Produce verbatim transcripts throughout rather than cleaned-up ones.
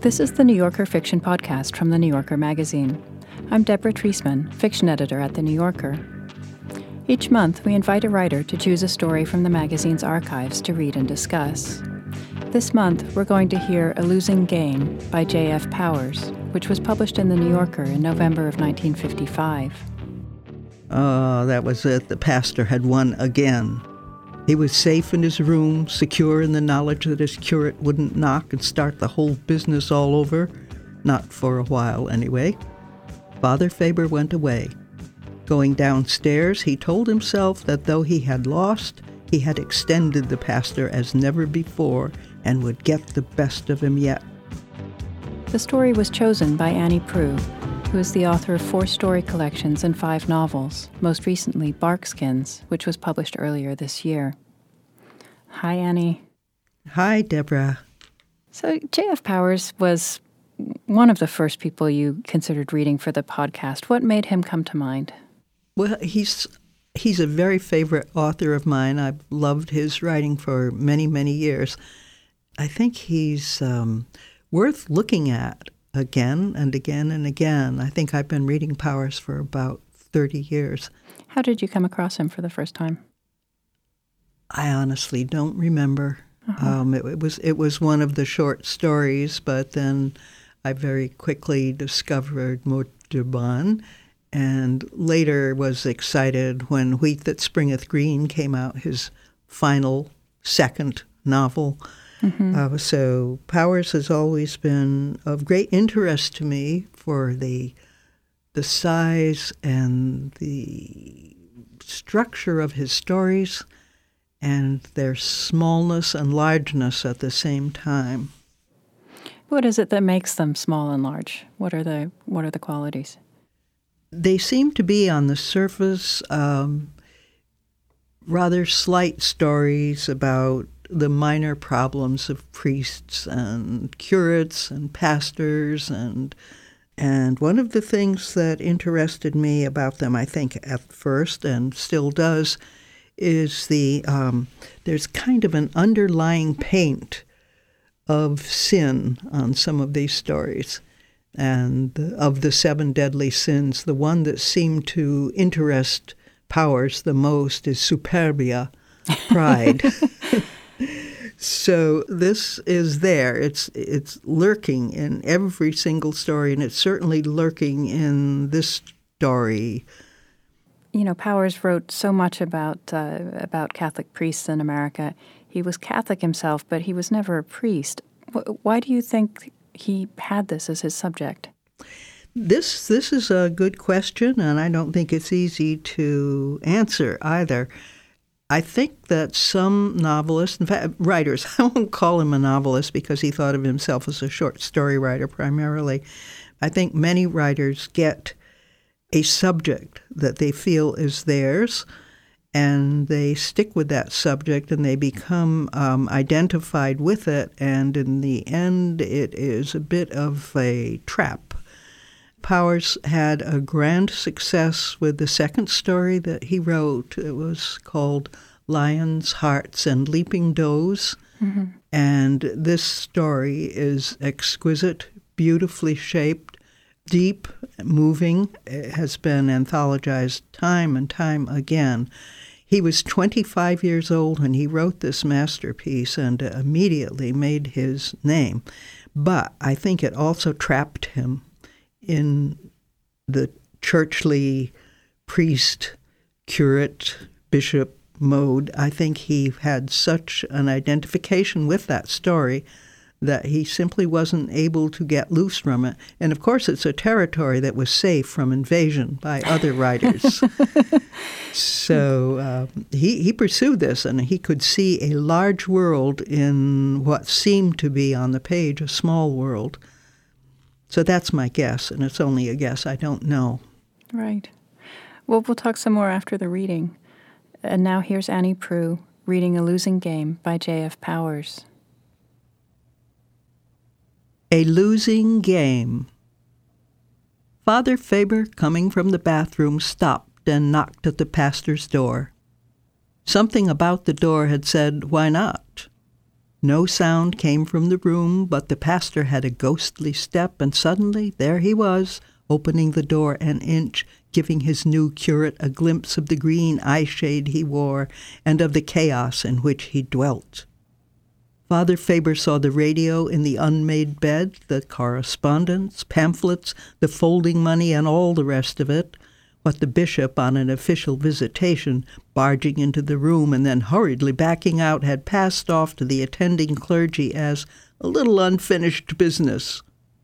This is the New Yorker Fiction Podcast from The New Yorker magazine. I'm Deborah Treisman, fiction editor at The New Yorker. Each month, we invite a writer to choose a story from the magazine's archives to read and discuss. This month, we're going to hear A Losing Game by J F Powers, which was published in The New Yorker in November of nineteen fifty-five. Oh, that was it. The pastor had won again. He was safe in his room, secure in the knowledge that his curate wouldn't knock and start the whole business all over. Not for a while, anyway. Father Faber went away. Going downstairs, he told himself that though he had lost, he had extended the pastor as never before and would get the best of him yet. The story was chosen by Annie Proulx, who is the author of four story collections and five novels, most recently Barkskins, which was published earlier this year. Hi, Annie. Hi, Deborah. So J F Powers was one of the first people you considered reading for the podcast. What made him come to mind? Well, he's he's a very favorite author of mine. I've loved his writing for many, many years. I think he's um, worth looking at again and again and again. I think I've been reading Powers for about thirty years. How did you come across him for the first time? I honestly don't remember. Uh-huh. Um, it, it was it was one of the short stories, but then I very quickly discovered Morduban, and later was excited when Wheat That Springeth Green came out, his final second novel. Mm-hmm. Uh, so Powers has always been of great interest to me for the the size and the structure of his stories and their smallness and largeness at the same time. What is it that makes them small and large? What are the what are the qualities? They seem to be on the surface um, rather slight stories about the minor problems of priests and curates and pastors, and and one of the things that interested me about them, I think at first and still does, is the um, there's kind of an underlying paint of sin on some of these stories. And of the seven deadly sins, the one that seemed to interest Powers the most is superbia, pride. So this is there. It's it's lurking in every single story, and it's certainly lurking in this story. You know, Powers wrote so much about uh, about Catholic priests in America. He was Catholic himself, but he was never a priest. Why do you think he had this as his subject? This this is a good question, and I don't think it's easy to answer either. I think that some novelists, in fact, writers, I won't call him a novelist because he thought of himself as a short story writer primarily. I think many writers get a subject that they feel is theirs, and they stick with that subject, and they become um, identified with it, and in the end, it is a bit of a trap. Powers had a grand success with the second story that he wrote. It was called Lions, Hearts, and Leaping Does, mm-hmm. and this story is exquisite, beautifully shaped, deep, moving. It has been anthologized time and time again. He was twenty-five years old when he wrote this masterpiece and immediately made his name. But I think it also trapped him in the churchly priest, curate, bishop mode. I think he had such an identification with that story that he simply wasn't able to get loose from it. And of course, it's a territory that was safe from invasion by other writers. So uh, he, he pursued this, and he could see a large world in what seemed to be on the page a small world. So that's my guess, and it's only a guess. I don't know. Right. Well, we'll talk some more after the reading. And now here's Annie Proulx reading A Losing Game by J F Powers. A Losing Game. Father Faber, coming from the bathroom, stopped and knocked at the pastor's door. Something about the door had said, "Why not?" No sound came from the room, but the pastor had a ghostly step, and suddenly there he was, opening the door an inch, giving his new curate a glimpse of the green eyeshade he wore and of the chaos in which he dwelt. Father Faber saw the radio in the unmade bed, the correspondence, pamphlets, the folding money, and all the rest of it, what the bishop on an official visitation, barging into the room and then hurriedly backing out, had passed off to the attending clergy as a little unfinished business.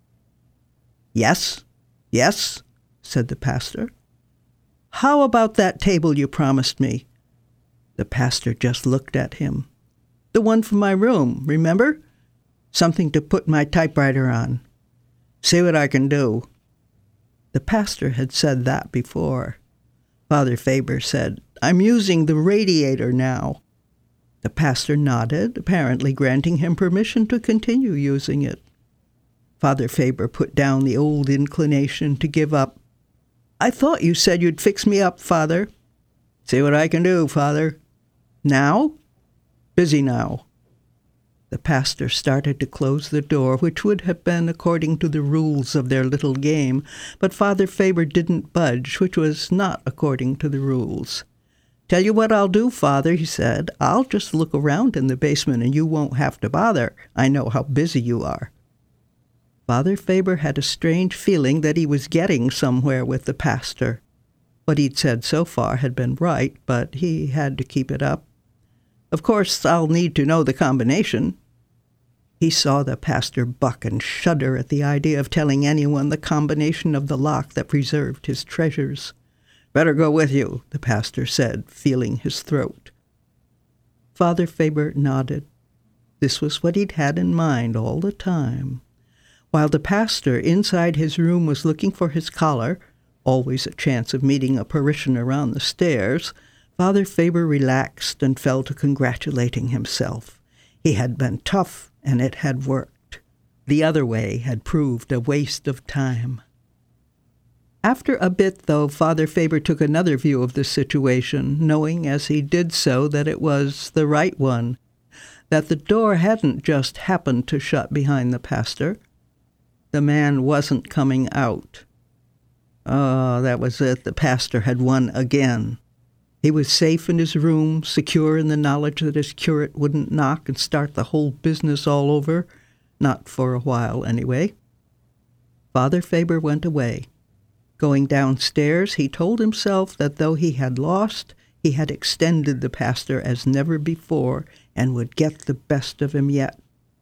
"Yes, yes," said the pastor. "How about that table you promised me?" The pastor just looked at him. "The one from my room, remember? Something to put my typewriter on. See what I can do." The pastor had said that before. Father Faber said, "I'm using the radiator now." The pastor nodded, apparently granting him permission to continue using it. Father Faber put down the old inclination to give up. "I thought you said you'd fix me up, Father." "See what I can do, Father." "Now?" "Busy now." The pastor started to close the door, which would have been according to the rules of their little game, but Father Faber didn't budge, which was not according to the rules. "Tell you what I'll do, Father," he said. "I'll just look around in the basement and you won't have to bother. I know how busy you are." Father Faber had a strange feeling that he was getting somewhere with the pastor. What he'd said so far had been right, but he had to keep it up. "Of course, I'll need to know the combination." He saw the pastor buck and shudder at the idea of telling anyone the combination of the lock that preserved his treasures. "Better go with you," the pastor said, feeling his throat. Father Faber nodded. This was what he'd had in mind all the time. While the pastor inside his room was looking for his collar, always a chance of meeting a parishioner on the stairs, Father Faber relaxed and fell to congratulating himself. He had been tough, and it had worked. The other way had proved a waste of time. After a bit, though, Father Faber took another view of the situation, knowing as he did so that it was the right one, that the door hadn't just happened to shut behind the pastor. The man wasn't coming out. Oh, that was it. The pastor had won again. He was safe in his room, secure in the knowledge that his curate wouldn't knock and start the whole business all over. Not for a while, anyway. Father Faber went away. Going downstairs, he told himself that though he had lost, he had extended the pastor as never before and would get the best of him yet.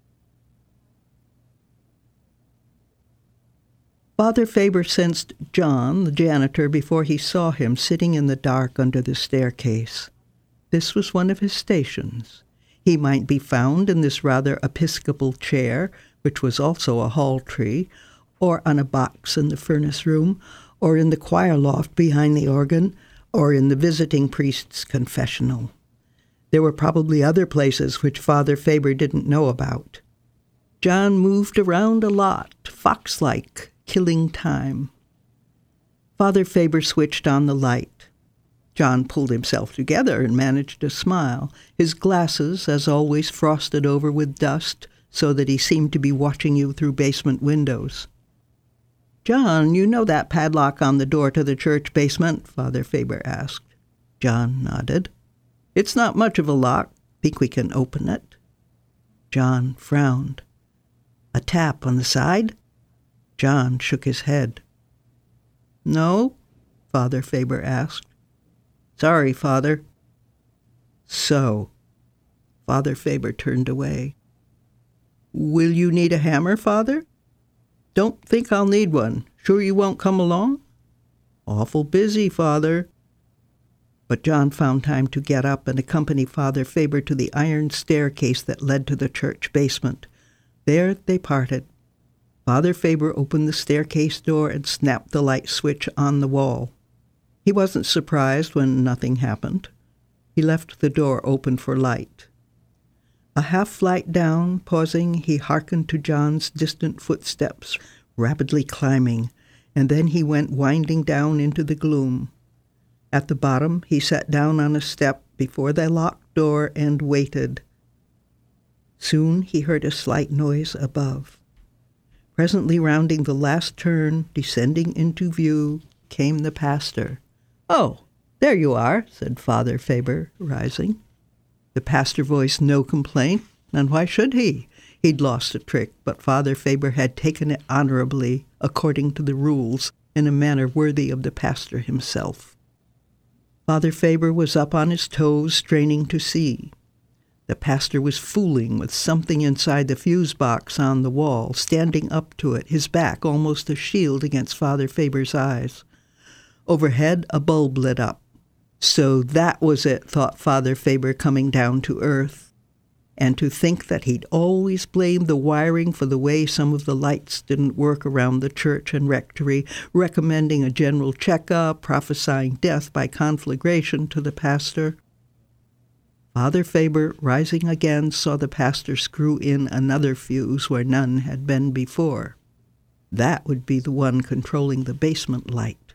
Father Faber sensed John, the janitor, before he saw him sitting in the dark under the staircase. This was one of his stations. He might be found in this rather episcopal chair, which was also a hall tree, or on a box in the furnace room, or in the choir loft behind the organ, or in the visiting priest's confessional. There were probably other places which Father Faber didn't know about. John moved around a lot, fox-like, killing time. Father Faber switched on the light. John pulled himself together and managed to smile, his glasses, as always, frosted over with dust, so that he seemed to be watching you through basement windows. "John, you know that padlock on the door to the church basement?" Father Faber asked. John nodded. "It's not much of a lock. Think we can open it?" John frowned. "A tap on the side?" John shook his head. "No?" Father Faber asked. "Sorry, Father." "So." Father Faber turned away. "Will you need a hammer, Father?" "Don't think I'll need one. Sure you won't come along?" "Awful busy, Father." But John found time to get up and accompany Father Faber to the iron staircase that led to the church basement. There they parted. Father Faber opened the staircase door and snapped the light switch on the wall. He wasn't surprised when nothing happened. He left the door open for light. A half flight down, pausing, he hearkened to John's distant footsteps, rapidly climbing, and then he went winding down into the gloom. At the bottom, he sat down on a step before the locked door and waited. Soon he heard a slight noise above. Presently, rounding the last turn, descending into view, came the pastor. "Oh, there you are," said Father Faber, rising. The pastor voiced no complaint, and why should he? He'd lost a trick, but Father Faber had taken it honorably, according to the rules, in a manner worthy of the pastor himself. Father Faber was up on his toes, straining to see. The pastor was fooling with something inside the fuse box on the wall, standing up to it, his back almost a shield against Father Faber's eyes. Overhead, a bulb lit up. So that was it, thought Father Faber, coming down to earth. And to think that he'd always blamed the wiring for the way some of the lights didn't work around the church and rectory, recommending a general checkup, prophesying death by conflagration to the pastor. Father Faber, rising again, saw the pastor screw in another fuse where none had been before. That would be the one controlling the basement light.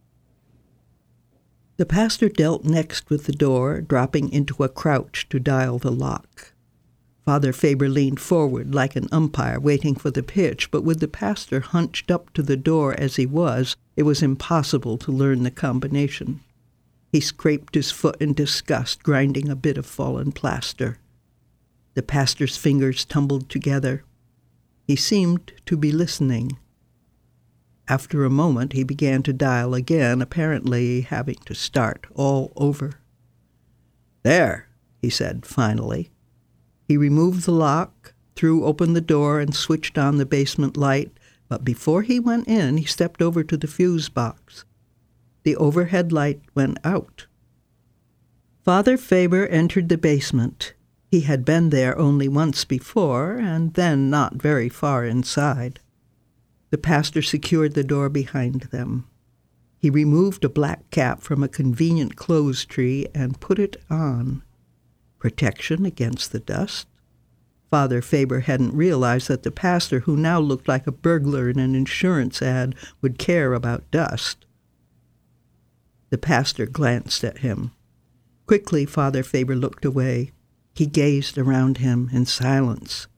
The pastor dealt next with the door, dropping into a crouch to dial the lock. Father Faber leaned forward like an umpire waiting for the pitch, but with the pastor hunched up to the door as he was, it was impossible to learn the combination. He scraped his foot in disgust, grinding a bit of fallen plaster. The pastor's fingers tumbled together. He seemed to be listening. After a moment, he began to dial again, apparently having to start all over. "There," he said finally. He removed the lock, threw open the door, and switched on the basement light, but before he went in, he stepped over to the fuse box. The overhead light went out. Father Faber entered the basement. He had been there only once before, and then not very far inside. The pastor secured the door behind them. He removed a black cap from a convenient clothes tree and put it on. Protection against the dust? Father Faber hadn't realized that the pastor, who now looked like a burglar in an insurance ad, would care about dust. The pastor glanced at him. Quickly, Father Faber looked away. He gazed around him in silence.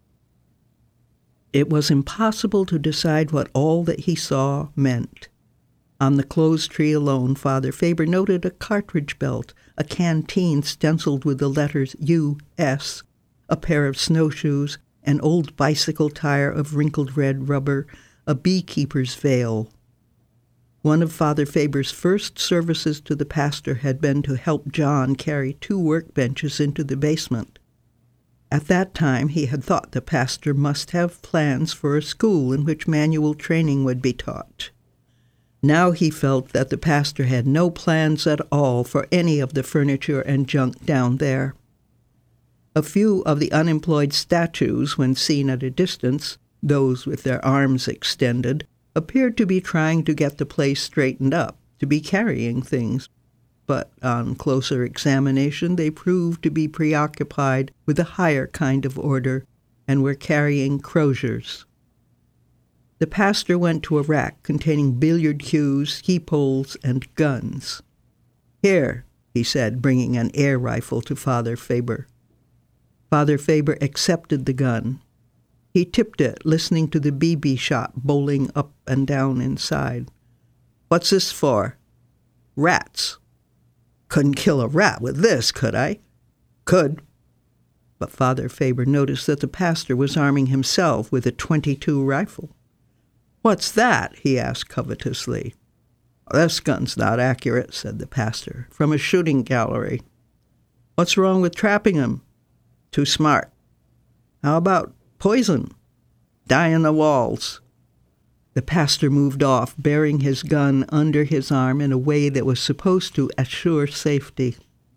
It was impossible to decide what all that he saw meant. On the clothes tree alone, Father Faber noted a cartridge belt, a canteen stenciled with the letters U S, a pair of snowshoes, an old bicycle tire of wrinkled red rubber, a beekeeper's veil. One of Father Faber's first services to the pastor had been to help John carry two workbenches into the basement. At that time, he had thought the pastor must have plans for a school in which manual training would be taught. Now he felt that the pastor had no plans at all for any of the furniture and junk down there. A few of the unemployed statues, when seen at a distance, those with their arms extended, appeared to be trying to get the place straightened up, to be carrying things. But on closer examination, they proved to be preoccupied with a higher kind of order and were carrying croziers. The pastor went to a rack containing billiard cues, key poles, and guns. "Here," he said, bringing an air rifle to Father Faber. Father Faber accepted the gun. He tipped it, listening to the B B shot bowling up and down inside. "What's this for?" "Rats." "Couldn't kill a rat with this, could I?" "Could." But Father Faber noticed that the pastor was arming himself with a twenty-two rifle. "What's that?" he asked covetously. "This gun's not accurate," said the pastor, "from a shooting gallery." "What's wrong with trapping him?" "Too smart." "How about poison?" "Die in the walls." The pastor moved off, bearing his gun under his arm in a way that was supposed to assure safety.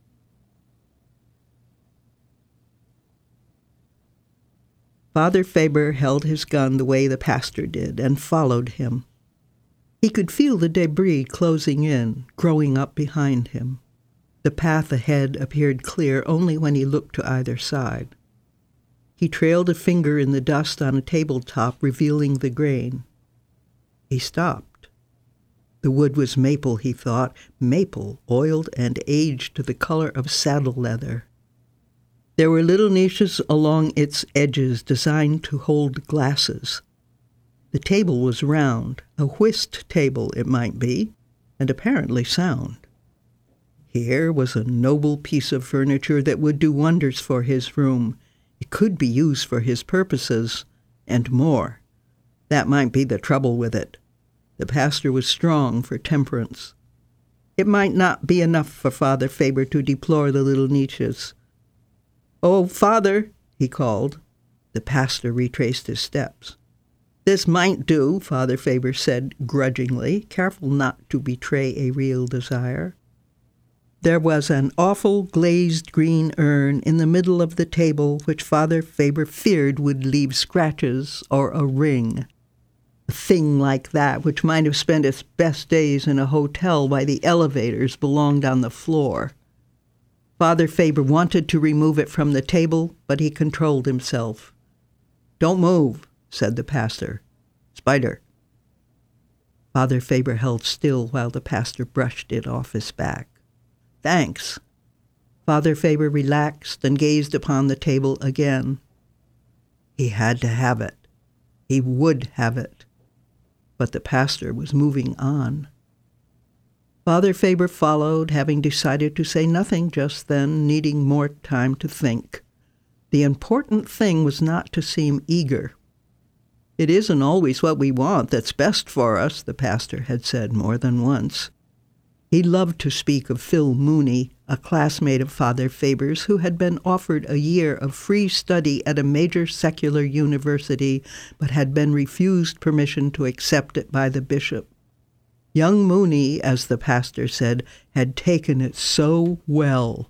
Father Faber held his gun the way the pastor did and followed him. He could feel the debris closing in, growing up behind him. The path ahead appeared clear only when he looked to either side. He trailed a finger in the dust on a tabletop, revealing the grain. He stopped. The wood was maple, he thought, maple, oiled and aged to the color of saddle leather. There were little niches along its edges designed to hold glasses. The table was round, a whist table it might be, and apparently sound. Here was a noble piece of furniture that would do wonders for his room. It could be used for his purposes, and more. That might be the trouble with it. The pastor was strong for temperance. It might not be enough for Father Faber to deplore the little niches. "Oh, Father," he called. The pastor retraced his steps. "This might do," Father Faber said grudgingly, careful not to betray a real desire. There was an awful glazed green urn in the middle of the table which Father Faber feared would leave scratches or a ring. A thing like that, which might have spent its best days in a hotel while the elevators belonged on the floor. Father Faber wanted to remove it from the table, but he controlled himself. "Don't move," said the pastor. "Spider." Father Faber held still while the pastor brushed it off his back. "Thanks." Father Faber relaxed and gazed upon the table again. He had to have it. He would have it. But the pastor was moving on. Father Faber followed, having decided to say nothing just then, needing more time to think. The important thing was not to seem eager. "It isn't always what we want that's best for us," the pastor had said more than once. He loved to speak of Phil Mooney, a classmate of Father Faber's who had been offered a year of free study at a major secular university, but had been refused permission to accept it by the bishop. Young Mooney, as the pastor said, had taken it so well.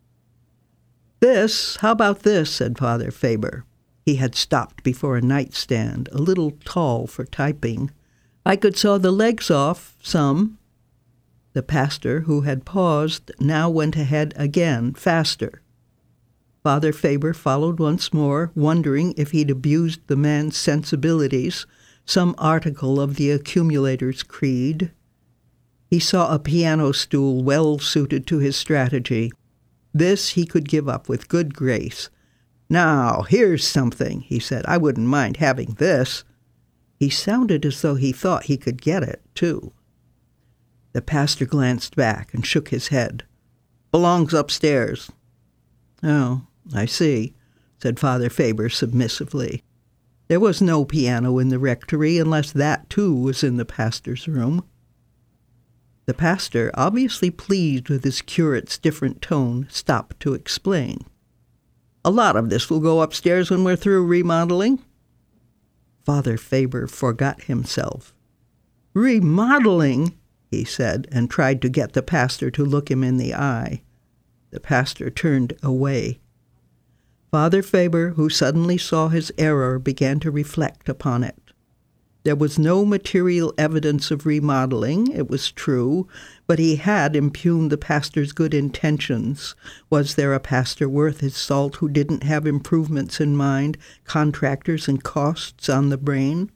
"This, how about this?" said Father Faber. He had stopped before a nightstand, a little tall for typing. "I could saw the legs off, some." The pastor, who had paused, now went ahead again, faster. Father Faber followed once more, wondering if he'd abused the man's sensibilities, some article of the accumulator's creed. He saw a piano stool well suited to his strategy. This he could give up with good grace. "Now, here's something," he said. "I wouldn't mind having this." He sounded as though he thought he could get it, too. The pastor glanced back and shook his head. "Belongs upstairs." "Oh, I see," said Father Faber submissively. There was no piano in the rectory unless that, too, was in the pastor's room. The pastor, obviously pleased with his curate's different tone, stopped to explain. "A lot of this will go upstairs when we're through remodeling." Father Faber forgot himself. "Remodeling?" he said, and tried to get the pastor to look him in the eye. The pastor turned away. Father Faber, who suddenly saw his error, began to reflect upon it. There was no material evidence of remodeling, it was true, but he had impugned the pastor's good intentions. Was there a pastor worth his salt who didn't have improvements in mind, contractors and costs on the brain?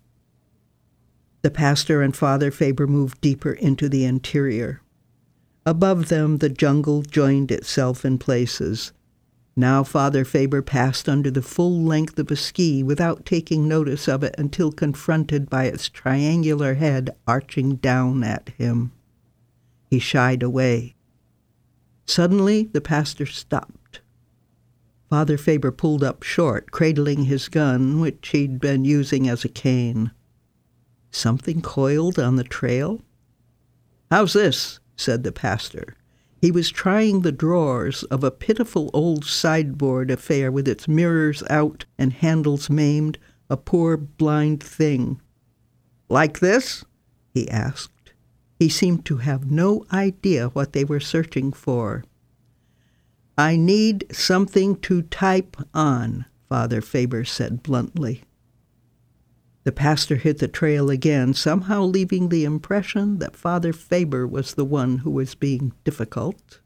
The pastor and Father Faber moved deeper into the interior. Above them, the jungle joined itself in places. Now Father Faber passed under the full length of a ski without taking notice of it until confronted by its triangular head arching down at him. He shied away. Suddenly, the pastor stopped. Father Faber pulled up short, cradling his gun, which he'd been using as a cane. Something coiled on the trail? "How's this?" said the pastor. He was trying the drawers of a pitiful old sideboard affair with its mirrors out and handles maimed, a poor blind thing. "Like this?" he asked. He seemed to have no idea what they were searching for. "I need something to type on," Father Faber said bluntly. The pastor hit the trail again, somehow leaving the impression that Father Faber was the one who was being difficult.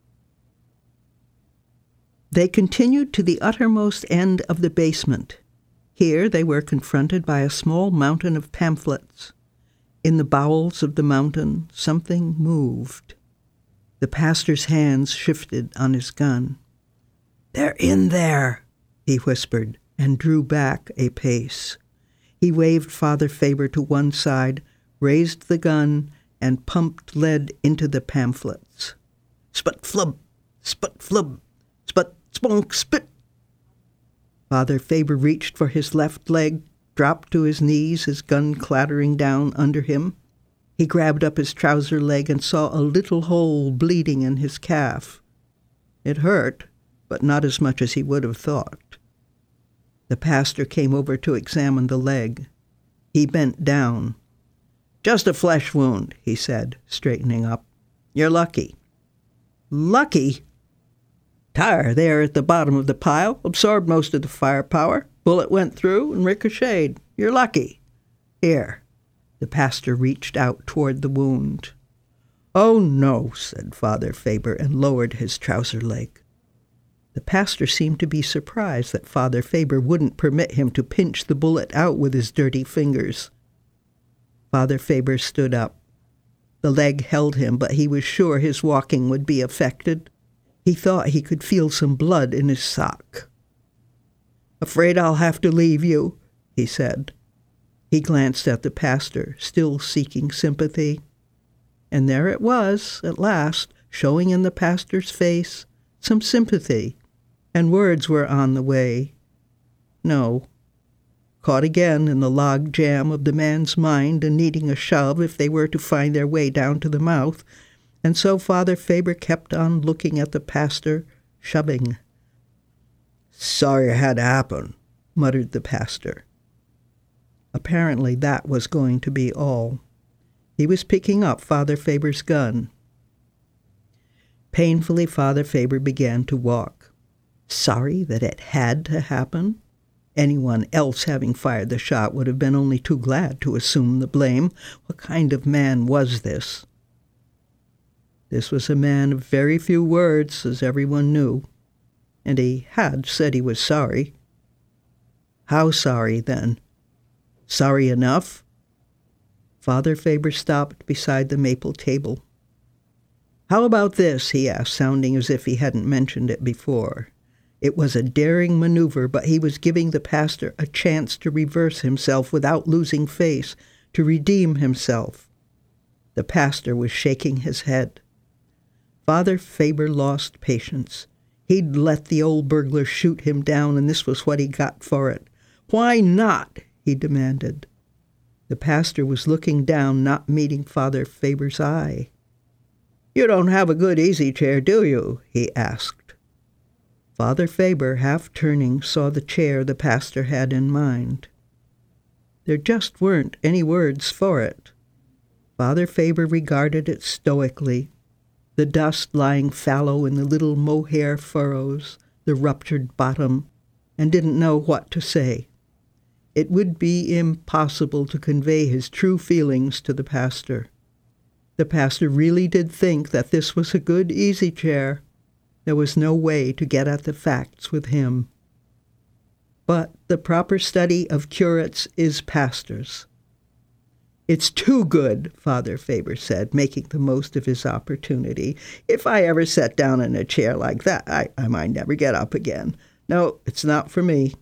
They continued to the uttermost end of the basement. Here they were confronted by a small mountain of pamphlets. In the bowels of the mountain, something moved. The pastor's hands shifted on his gun. "They're in there," he whispered, and drew back a pace. He waved Father Faber to one side, raised the gun, and pumped lead into the pamphlets. "Sput flub, sput flub, sput spunk spit." Father Faber reached for his left leg, dropped to his knees, his gun clattering down under him. He grabbed up his trouser leg and saw a little hole bleeding in his calf. It hurt, but not as much as he would have thought. The pastor came over to examine the leg. He bent down. "Just a flesh wound," he said, straightening up. "You're lucky." "Lucky?" "Tire there at the bottom of the pile absorbed most of the firepower. Bullet went through and ricocheted. You're lucky. Here." The pastor reached out toward the wound. "Oh, no," said Father Faber, and lowered his trouser leg. The pastor seemed to be surprised that Father Faber wouldn't permit him to pinch the bullet out with his dirty fingers. Father Faber stood up. The leg held him, but he was sure his walking would be affected. He thought he could feel some blood in his sock. "Afraid I'll have to leave you," he said. He glanced at the pastor, still seeking sympathy. And there it was, at last, showing in the pastor's face some sympathy, and words were on the way. No. Caught again in the log jam of the man's mind and needing a shove if they were to find their way down to the mouth, and so Father Faber kept on looking at the pastor, shoving. "Sorry it had to happen," muttered the pastor. Apparently that was going to be all. He was picking up Father Faber's gun. Painfully, Father Faber began to walk. Sorry that it had to happen? Anyone else having fired the shot would have been only too glad to assume the blame. What kind of man was this? This was a man of very few words, as everyone knew, and he had said he was sorry. How sorry, then? Sorry enough? Father Faber stopped beside the maple table. "How about this?" he asked, sounding as if he hadn't mentioned it before. It was a daring maneuver, but he was giving the pastor a chance to reverse himself without losing face, to redeem himself. The pastor was shaking his head. Father Faber lost patience. He'd let the old burglar shoot him down, and this was what he got for it. "Why not?" he demanded. The pastor was looking down, not meeting Father Faber's eye. "You don't have a good easy chair, do you?" he asked. Father Faber, half turning, saw the chair the pastor had in mind. There just weren't any words for it. Father Faber regarded it stoically, the dust lying fallow in the little mohair furrows, the ruptured bottom, and didn't know what to say. It would be impossible to convey his true feelings to the pastor. The pastor really did think that this was a good easy chair. There was no way to get at the facts with him. But the proper study of curates is pastors. "It's too good," Father Faber said, making the most of his opportunity. "If I ever sat down in a chair like that, I, I might never get up again. No, it's not for me."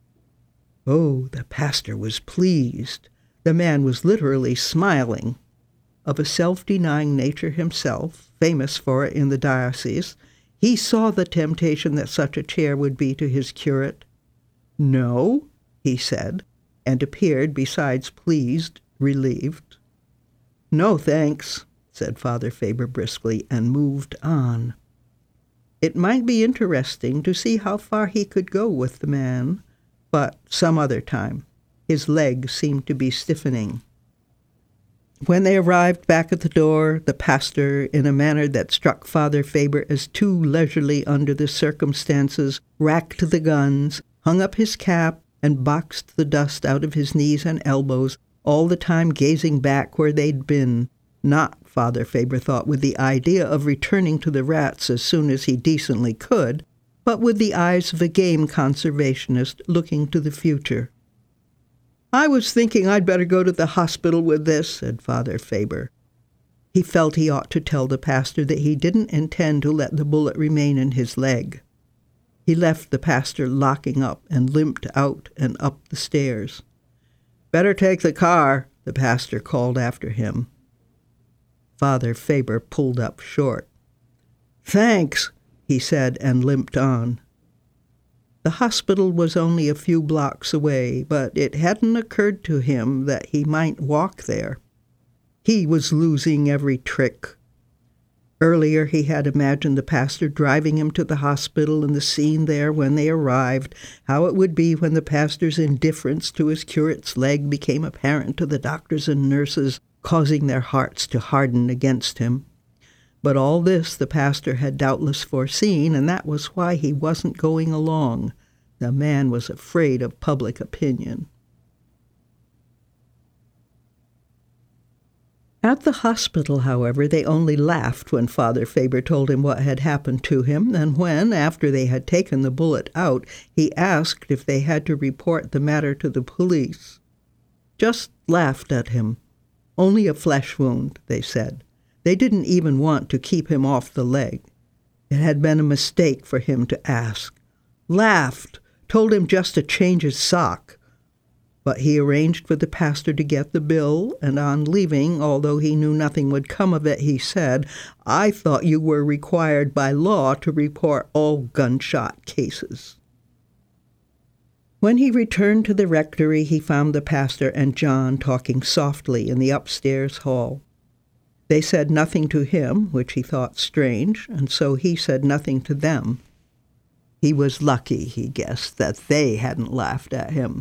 Oh, the pastor was pleased. The man was literally smiling. Of a self-denying nature himself, famous for it in the diocese, he saw the temptation that such a chair would be to his curate. "No," he said, and appeared, besides pleased, relieved. "No, thanks," said Father Faber briskly, and moved on. It might be interesting to see how far he could go with the man, but some other time. His leg seemed to be stiffening. When they arrived back at the door, the pastor, in a manner that struck Father Faber as too leisurely under the circumstances, racked the guns, hung up his cap, and boxed the dust out of his knees and elbows, all the time gazing back where they'd been, not, Father Faber thought, with the idea of returning to the rats as soon as he decently could, but with the eyes of a game conservationist looking to the future. "I was thinking I'd better go to the hospital with this," said Father Faber. He felt he ought to tell the pastor that he didn't intend to let the bullet remain in his leg. He left the pastor locking up and limped out and up the stairs. "Better take the car," the pastor called after him. Father Faber pulled up short. "Thanks," he said, and limped on. The hospital was only a few blocks away, but it hadn't occurred to him that he might walk there. He was losing every trick. Earlier he had imagined the pastor driving him to the hospital and the scene there when they arrived, how it would be when the pastor's indifference to his curate's leg became apparent to the doctors and nurses, causing their hearts to harden against him. But all this the pastor had doubtless foreseen, and that was why he wasn't going along. The man was afraid of public opinion. At the hospital, however, they only laughed when Father Faber told him what had happened to him, and when, after they had taken the bullet out, he asked if they had to report the matter to the police. Just laughed at him. Only a flesh wound, they said. They didn't even want to keep him off the leg. It had been a mistake for him to ask. Laughed, told him just to change his sock. But he arranged for the pastor to get the bill, and on leaving, although he knew nothing would come of it, he said, "I thought you were required by law to report all gunshot cases." When he returned to the rectory, he found the pastor and John talking softly in the upstairs hall. They said nothing to him, which he thought strange, and so he said nothing to them. He was lucky, he guessed, that they hadn't laughed at him.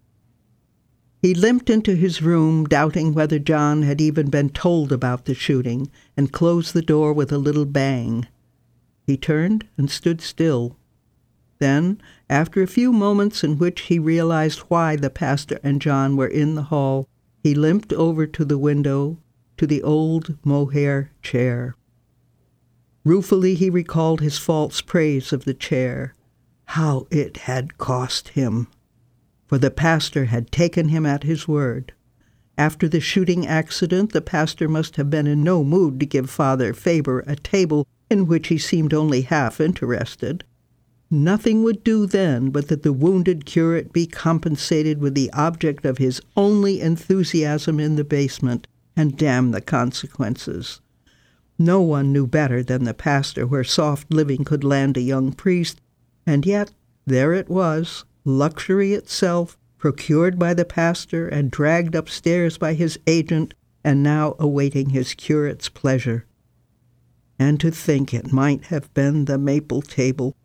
He limped into his room, doubting whether John had even been told about the shooting, and closed the door with a little bang. He turned and stood still. Then, after a few moments in which he realized why the pastor and John were in the hall, he limped over to the window, to the old mohair chair. Ruefully he recalled his false praise of the chair. How it had cost him! For the pastor had taken him at his word. After the shooting accident, the pastor must have been in no mood to give Father Faber a table in which he seemed only half interested. Nothing would do then but that the wounded curate be compensated with the object of his only enthusiasm in the basement, and damn the consequences. No one knew better than the pastor where soft living could land a young priest, and yet there it was, luxury itself, procured by the pastor and dragged upstairs by his agent, and now awaiting his curate's pleasure. And to think it might have been the maple table.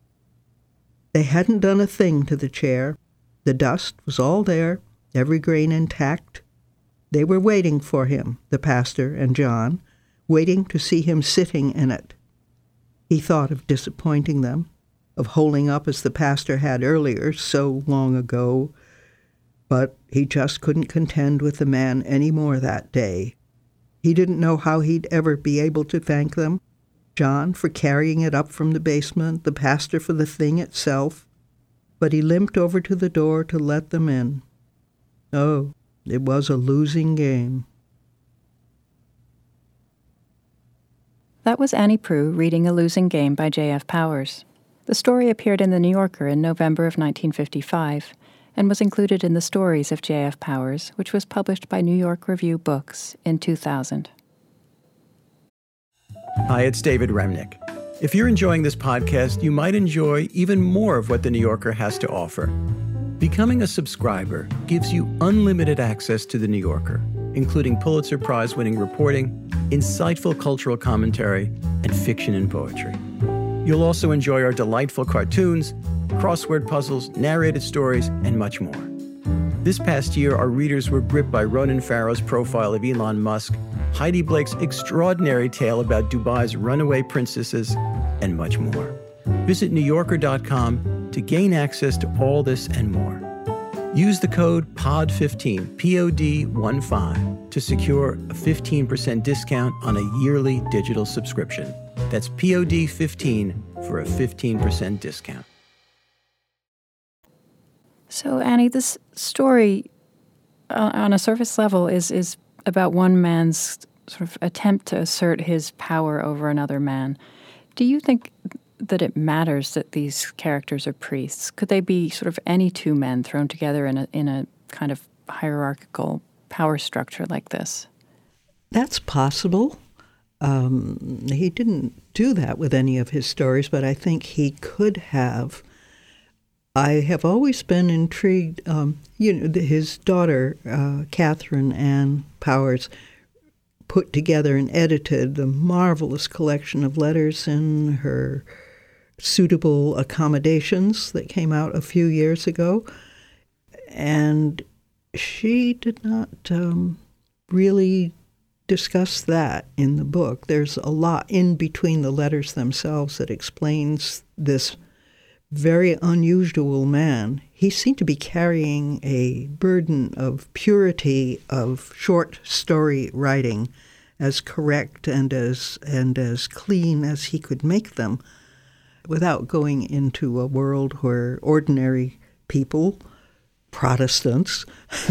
They hadn't done a thing to the chair. The dust was all there, every grain intact. They were waiting for him, the pastor and John, waiting to see him sitting in it. He thought of disappointing them, of holding up as the pastor had earlier, so long ago. But he just couldn't contend with the man any more that day. He didn't know how he'd ever be able to thank them, John for carrying it up from the basement, the pastor for the thing itself. But he limped over to the door to let them in. Oh, it was a losing game. That was Annie Proulx reading A Losing Game by J F Powers. The story appeared in The New Yorker in November of nineteen fifty-five and was included in the Stories of J F Powers, which was published by New York Review Books in two thousand. Hi, it's David Remnick. If you're enjoying this podcast, you might enjoy even more of what The New Yorker has to offer. Becoming a subscriber gives you unlimited access to The New Yorker, including Pulitzer Prize-winning reporting, insightful cultural commentary, and fiction and poetry. You'll also enjoy our delightful cartoons, crossword puzzles, narrated stories, and much more. This past year, our readers were gripped by Ronan Farrow's profile of Elon Musk, Heidi Blake's extraordinary tale about Dubai's runaway princesses, and much more. Visit new yorker dot com to gain access to all this and more. Use the code P O D fifteen, P O D fifteen, to secure a fifteen percent discount on a yearly digital subscription. That's P O D fifteen for a fifteen percent discount. So, Annie, this story, uh, on a surface level, is is about one man's sort of attempt to assert his power over another man. Do you think that it matters that these characters are priests? Could they be sort of any two men thrown together in a in a kind of hierarchical power structure like this? That's possible. Um, he didn't do that with any of his stories, but I think he could have. I have always been intrigued. Um, you know, his daughter, uh, Catherine Ann Powers, put together and edited a marvelous collection of letters in her Suitable Accommodations that came out a few years ago. And she did not um, really discuss that in the book. There's a lot in between the letters themselves that explains this very unusual man. He seemed to be carrying a burden of purity of short story writing, as correct and as and as clean as he could make them, without going into a world where ordinary people, Protestants,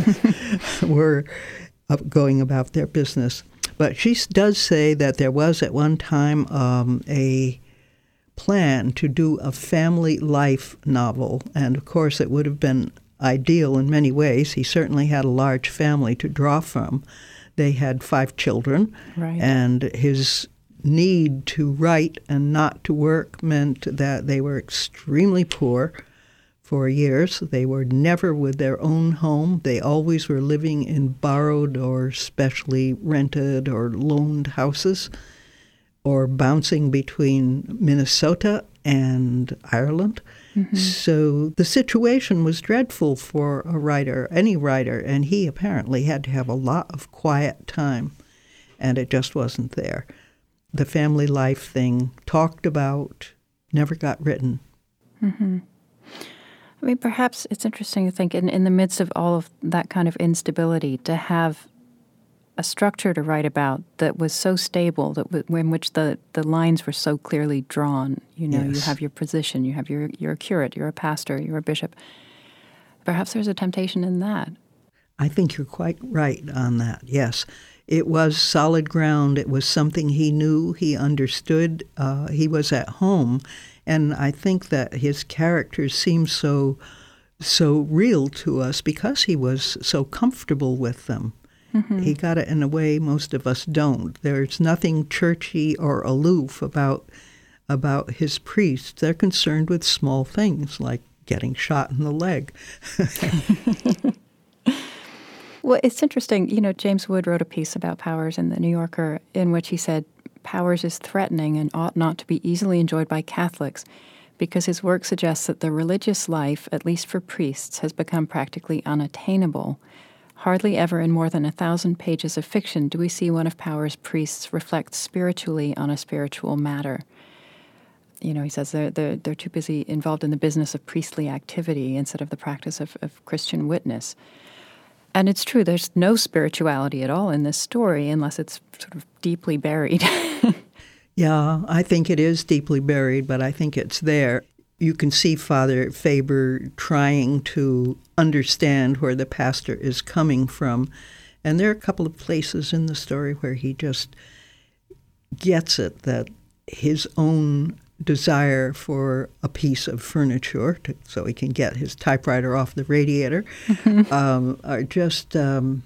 were going about their business. But she does say that there was at one time um, a plan to do a family life novel, and of course it would have been ideal in many ways. He certainly had a large family to draw from. They had five children, right. And his need to write and not to work meant that they were extremely poor for years. They were never with their own home. They always were living in borrowed or specially rented or loaned houses, or bouncing between Minnesota and Ireland. Mm-hmm. So the situation was dreadful for a writer, any writer, and he apparently had to have a lot of quiet time, and it just wasn't there. The family life thing, talked about, never got written. Mm-hmm. I mean, perhaps it's interesting to think in, in the midst of all of that kind of instability, to have a structure to write about that was so stable, that w- in which the, the lines were so clearly drawn. You know, yes. You have your position, you have your you're a curate, you're a pastor, you're a bishop. Perhaps there's a temptation in that. I think you're quite right on that, yes. It was solid ground. It was something he knew, he understood, uh, he was at home. And I think that his characters seem so, so real to us because he was so comfortable with them. Mm-hmm. He got it in a way most of us don't. There's nothing churchy or aloof about about his priests. They're concerned with small things like getting shot in the leg. Well, it's interesting. You know, James Wood wrote a piece about Powers in the New Yorker in which he said, Powers is threatening and ought not to be easily enjoyed by Catholics because his work suggests that the religious life, at least for priests, has become practically unattainable. Hardly ever in more than a thousand pages of fiction do we see one of Powers' priests reflect spiritually on a spiritual matter. You know, he says they're, they're, they're too busy involved in the business of priestly activity instead of the practice of, of Christian witness. And it's true, there's no spirituality at all in this story unless it's sort of deeply buried. Yeah, I think it is deeply buried, but I think it's there. You can see Father Faber trying to understand where the pastor is coming from. And there are a couple of places in the story where he just gets it, that his own desire for a piece of furniture to, so he can get his typewriter off the radiator um, are just um,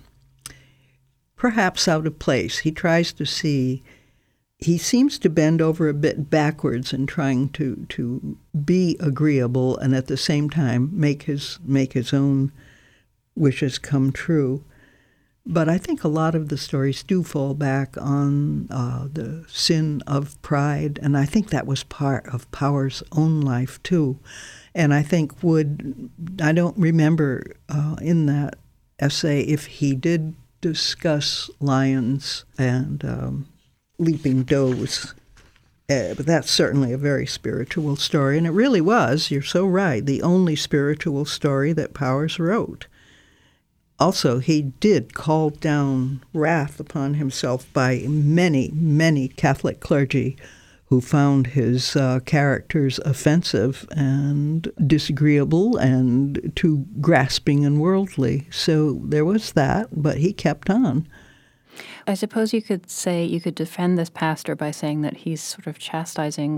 perhaps out of place. He tries to see... He seems to bend over a bit backwards in trying to, to be agreeable and at the same time make his make his own wishes come true. But I think a lot of the stories do fall back on uh, the sin of pride, and I think that was part of Powers' own life too. And I think Wood, I don't remember uh, in that essay if he did discuss lions and um, leaping does. Uh, but that's certainly a very spiritual story, and it really was, you're so right, the only spiritual story that Powers wrote. Also, he did call down wrath upon himself by many, many Catholic clergy who found his uh, characters offensive and disagreeable and too grasping and worldly. So there was that, but he kept on. I suppose you could say, you could defend this pastor by saying that he's sort of chastising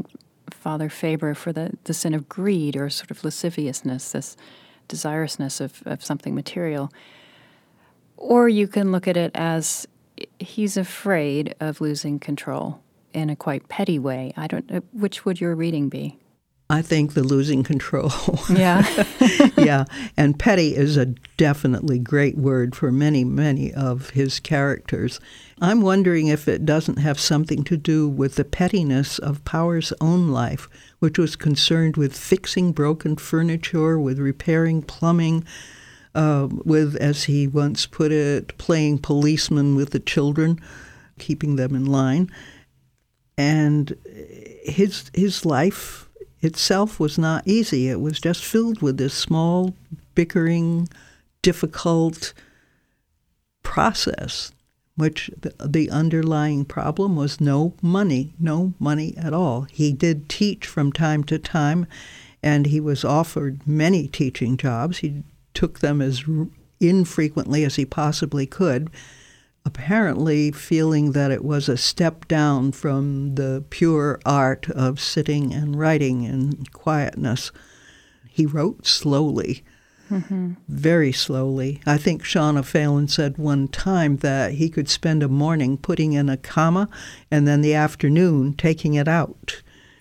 Father Faber for the, the sin of greed or sort of lasciviousness, this desirousness of, of something material. Or you can look at it as he's afraid of losing control in a quite petty way. I don't know. Which would your reading be? I think the losing control. Yeah. Yeah. And petty is a definitely great word for many, many of his characters. I'm wondering if it doesn't have something to do with the pettiness of Power's own life, which was concerned with fixing broken furniture, with repairing plumbing, uh, with, as he once put it, playing policeman with the children, keeping them in line. And his his life itself was not easy. It was just filled with this small, bickering, difficult process, which the, the underlying problem was no money, no money at all. He did teach from time to time, and he was offered many teaching jobs. He took them as infrequently as he possibly could, apparently feeling that it was a step down from the pure art of sitting and writing in quietness. He wrote slowly, mm-hmm. very slowly. I think Shauna Phelan said one time that he could spend a morning putting in a comma and then the afternoon taking it out.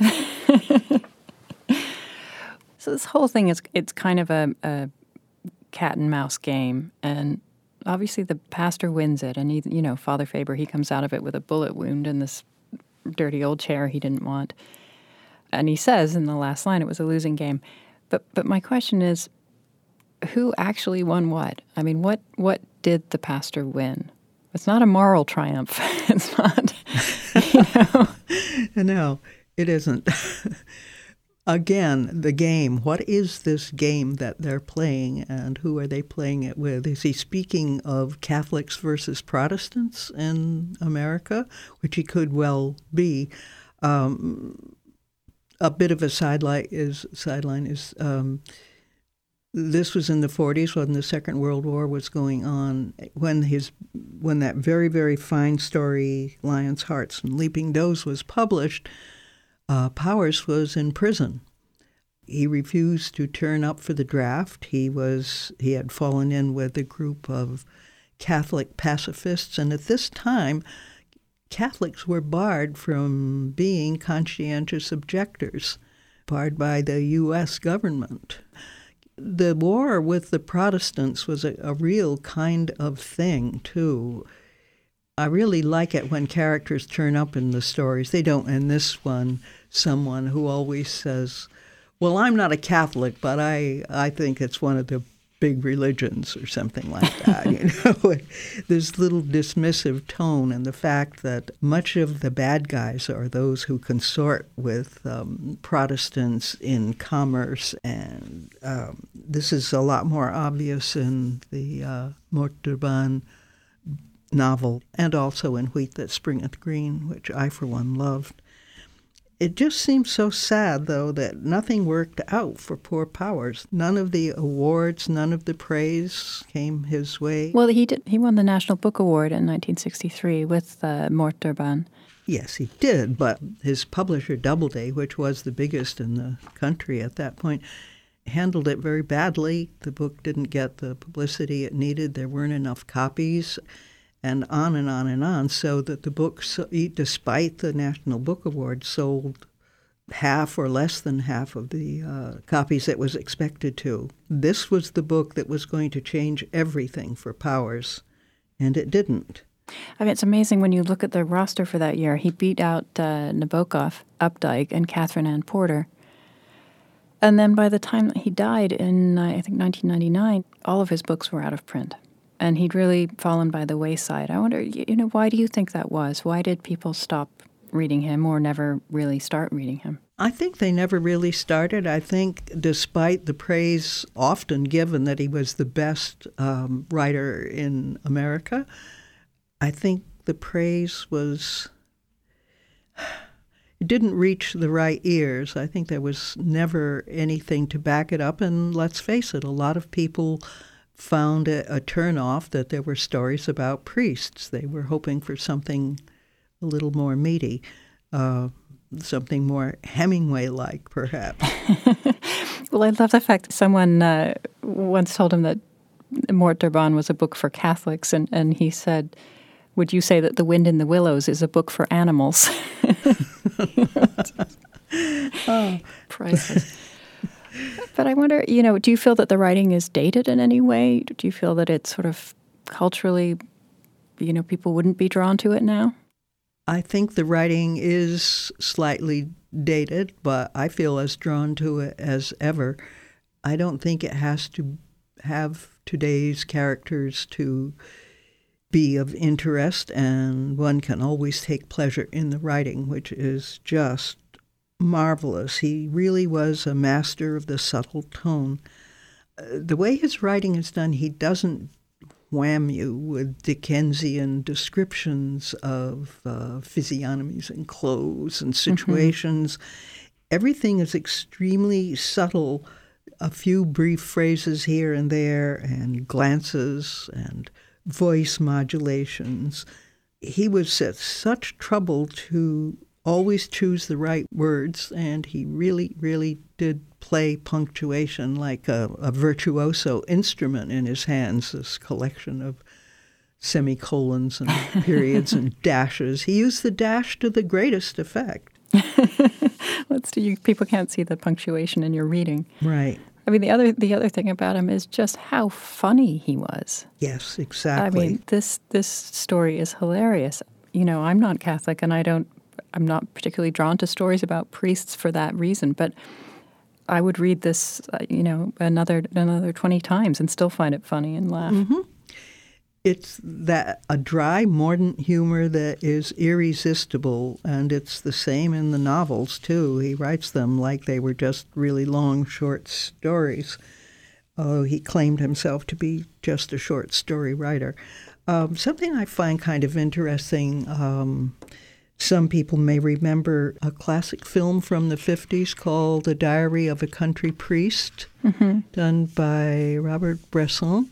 So this whole thing is it's kind of a, a cat and mouse game, and obviously the pastor wins it, and he, you know, Father Faber, he comes out of it with a bullet wound in this dirty old chair he didn't want. And he says in the last line it was a losing game. But but my question is, who actually won what? I mean, what what did the pastor win? It's not a moral triumph. It's not, you know. No, it isn't. Again, the game. What is this game that they're playing, and who are they playing it with? Is he speaking of Catholics versus Protestants in America, which he could well be? Um, a bit of a sideline is sideline is um, this was in the forties when the Second World War was going on. When his when that very very fine story, Lions, Hearts, and Leaping Does, was published. Uh, Powers was in prison. He refused to turn up for the draft. He was he had fallen in with a group of Catholic pacifists, and at this time, Catholics were barred from being conscientious objectors, barred by the U S government. The war with the Protestants was a, a real kind of thing, too. I really like it when characters turn up in the stories. They don't in this one, someone who always says, well, I'm not a Catholic, but I, I think it's one of the big religions or something like that. You know, this little dismissive tone, and the fact that much of the bad guys are those who consort with um, Protestants in commerce. And um, this is a lot more obvious in the uh, Mort d'Urban novel, and also in Wheat That Springeth Green, which I, for one, loved. It just seems so sad, though, that nothing worked out for poor Powers. None of the awards, none of the praise came his way. Well, he did. He won the National Book Award in nineteen sixty-three with uh, Mort d'Urban. Yes, he did, but his publisher, Doubleday, which was the biggest in the country at that point, handled it very badly. The book didn't get the publicity it needed. There weren't enough copies. And on and on and on, so that the book, despite the National Book Award, sold half or less than half of the uh, copies it was expected to. This was the book that was going to change everything for Powers, and it didn't. I mean, it's amazing when you look at the roster for that year. He beat out uh, Nabokov, Updike, and Catherine Ann Porter. And then by the time he died in, uh, I think, nineteen ninety-nine, all of his books were out of print. And he'd really fallen by the wayside. I wonder, you know, why do you think that was? Why did people stop reading him or never really start reading him? I think they never really started. I think despite the praise often given that he was the best um, writer in America, I think the praise was, it didn't reach the right ears. I think there was never anything to back it up. And let's face it, a lot of people found it a turnoff that there were stories about priests. They were hoping for something a little more meaty. Uh, something more Hemingway-like, perhaps. Well, I love the fact that someone uh, once told him that Mort d'Urban was a book for Catholics, and, and he said, would you say that The Wind in the Willows is a book for animals? Oh. Priceless. But I wonder, you know, do you feel that the writing is dated in any way? Do you feel that it's sort of culturally, you know, people wouldn't be drawn to it now? I think the writing is slightly dated, but I feel as drawn to it as ever. I don't think it has to have today's characters to be of interest, and one can always take pleasure in the writing, which is just marvelous. He really was a master of the subtle tone. Uh, the way his writing is done, he doesn't wham you with Dickensian descriptions of uh, physiognomies and clothes and situations. Mm-hmm. Everything is extremely subtle. A few brief phrases here and there and glances and voice modulations. He was at such trouble to always choose the right words, and he really, really did play punctuation like a, a virtuoso instrument in his hands, this collection of semicolons and periods and dashes. He used the dash to the greatest effect. Let's do you, people can't see the punctuation in your reading. Right. I mean, the other the other thing about him is just how funny he was. Yes, exactly. I mean, this this story is hilarious. You know, I'm not Catholic, and I don't. I'm not particularly drawn to stories about priests for that reason. But I would read this, uh, you know, another another twenty times and still find it funny and laugh. Mm-hmm. It's that a dry, mordant humor that is irresistible, and it's the same in the novels, too. He writes them like they were just really long, short stories. Oh, he claimed himself to be just a short story writer. Um, something I find kind of interesting, um, some people may remember a classic film from the fifties called The Diary of a Country Priest, mm-hmm. done by Robert Bresson.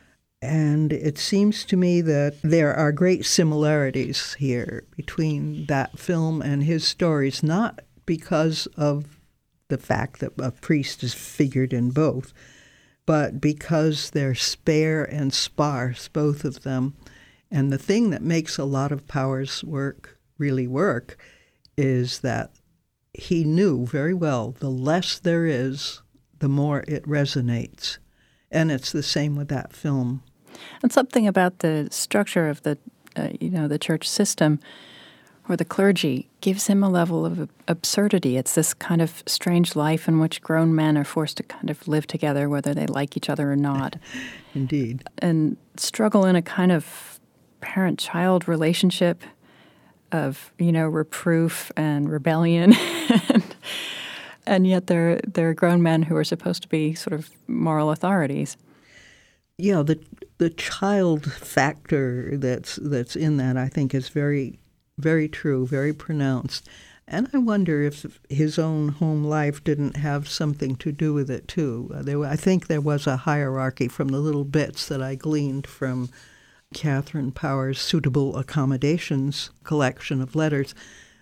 And it seems to me that there are great similarities here between that film and his stories, not because of the fact that a priest is figured in both, but because they're spare and sparse, both of them. And the thing that makes a lot of Powers' work really work is that he knew very well the less there is, the more it resonates. And it's the same with that film. And something about the structure of the, uh, you know, the church system or the clergy gives him a level of absurdity. It's this kind of strange life in which grown men are forced to kind of live together, whether they like each other or not. Indeed. And struggle in a kind of parent-child relationship of, you know, reproof and rebellion. and, and yet they're, they're grown men who are supposed to be sort of moral authorities. Yeah, the the child factor that's that's in that, I think, is very, very true, very pronounced. And I wonder if his own home life didn't have something to do with it, too. Uh, there, I think there was a hierarchy from the little bits that I gleaned from Catherine Powers' Suitable Accommodations collection of letters,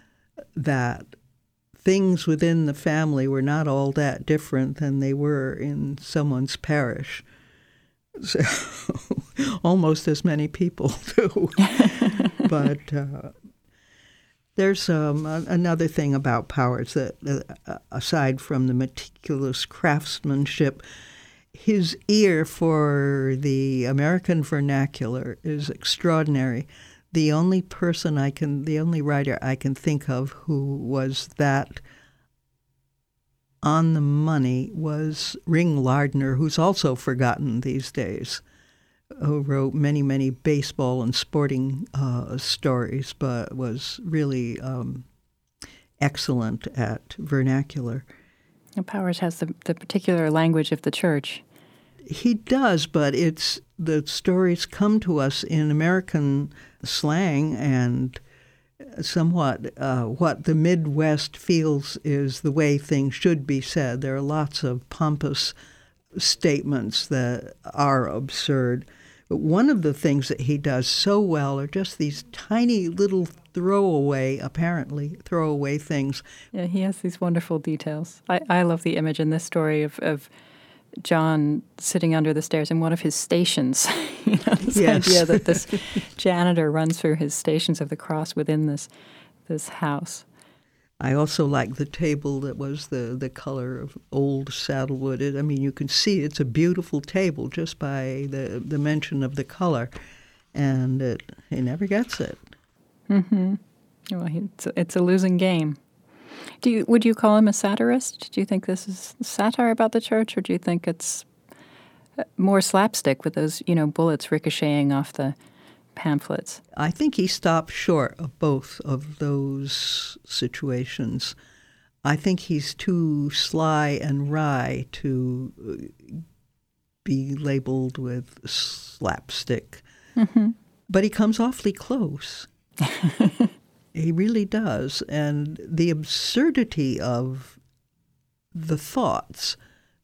that things within the family were not all that different than they were in someone's parish. So, almost as many people do. But uh, there's um, a, another thing about Powers that, uh, aside from the meticulous craftsmanship, his ear for the American vernacular is extraordinary. The only person I can, the only writer I can think of who was that on the money was Ring Lardner, who's also forgotten these days, who wrote many, many baseball and sporting uh, stories, but was really um, excellent at vernacular. And Powers has the, the particular language of the church. He does, but it's the stories come to us in American slang and somewhat uh, what the Midwest feels is the way things should be said. There are lots of pompous statements that are absurd. But one of the things that he does so well are just these tiny little throwaway, apparently, throwaway things. Yeah, he has these wonderful details. I, I love the image in this story of, of John sitting under the stairs in one of his stations. you know, this yes. idea that this janitor runs through his Stations of the Cross within this this house. I also like the table that was the, the color of old saddlewood. It, I mean, you can see it's a beautiful table just by the, the mention of the color, and it, he never gets it. Mm-hmm. Well, it's a, it's a losing game. Do you would you call him a satirist? Do you think this is satire about the church, or do you think it's more slapstick with those, you know, bullets ricocheting off the pamphlets? I think he stopped short of both of those situations. I think he's too sly and wry to be labeled with slapstick. Mm-hmm. But he comes awfully close. He really does. And the absurdity of the thoughts.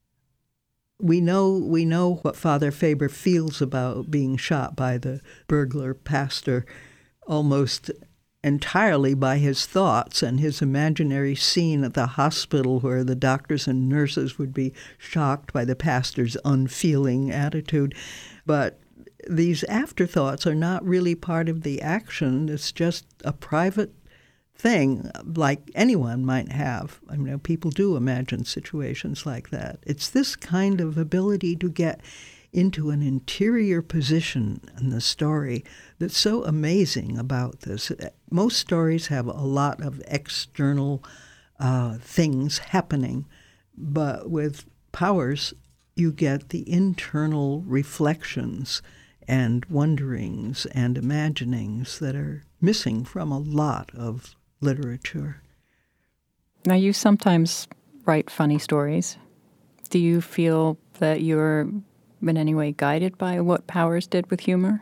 We know we know what Father Faber feels about being shot by the burglar pastor almost entirely by his thoughts and his imaginary scene at the hospital where the doctors and nurses would be shocked by the pastor's unfeeling attitude. But these afterthoughts are not really part of the action. It's just a private thing like anyone might have. I mean, people do imagine situations like that. It's this kind of ability to get into an interior position in the story that's so amazing about this. Most stories have a lot of external uh, things happening, but with Powers, you get the internal reflections and wonderings and imaginings that are missing from a lot of literature. Now, you sometimes write funny stories. Do you feel that you're in any way guided by what Powers did with humor?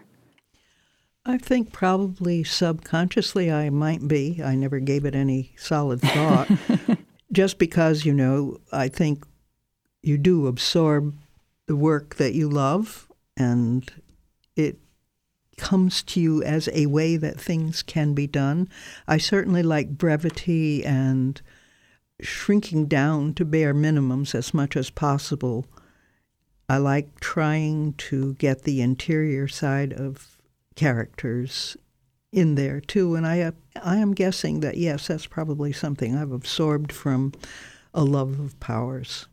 I think probably subconsciously I might be. I never gave it any solid thought. Just because, you know, I think you do absorb the work that you love, and it comes to you as a way that things can be done. I certainly like brevity and shrinking down to bare minimums as much as possible. I like trying to get the interior side of characters in there, too. And I, I am guessing that, yes, that's probably something I've absorbed from a love of Powers.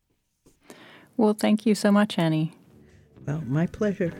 Well, thank you so much, Annie. Well, my pleasure.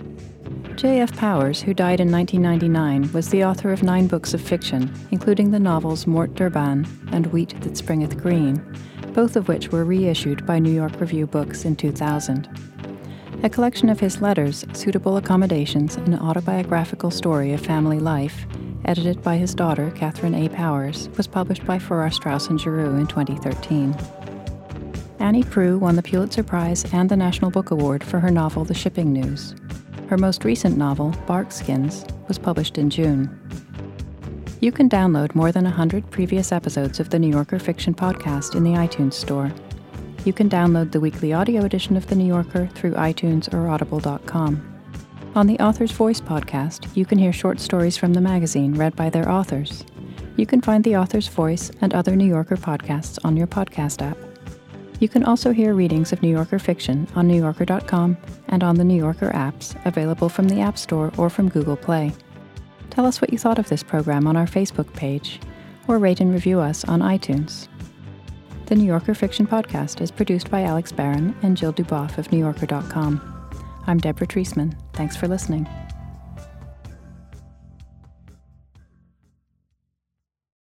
J F. Powers, who died in nineteen ninety-nine, was the author of nine books of fiction, including the novels Mort d'Urban and Wheat That Springeth Green, both of which were reissued by New York Review Books in two thousand. A collection of his letters, Suitable Accommodations, an autobiographical story of family life, edited by his daughter, Catherine A. Powers, was published by Farrar, Straus and Giroux in twenty thirteen. Annie Proulx won the Pulitzer Prize and the National Book Award for her novel The Shipping News. Her most recent novel, Barkskins, was published in June. You can download more than one hundred previous episodes of the New Yorker Fiction Podcast in the iTunes Store. You can download the weekly audio edition of The New Yorker through iTunes or audible dot com. On the Author's Voice podcast, you can hear short stories from the magazine read by their authors. You can find The Author's Voice and other New Yorker podcasts on your podcast app. You can also hear readings of New Yorker fiction on new yorker dot com and on the New Yorker apps, available from the App Store or from Google Play. Tell us what you thought of this program on our Facebook page, or rate and review us on iTunes. The New Yorker Fiction Podcast is produced by Alex Barron and Jill Duboff of new yorker dot com. I'm Deborah Treisman. Thanks for listening.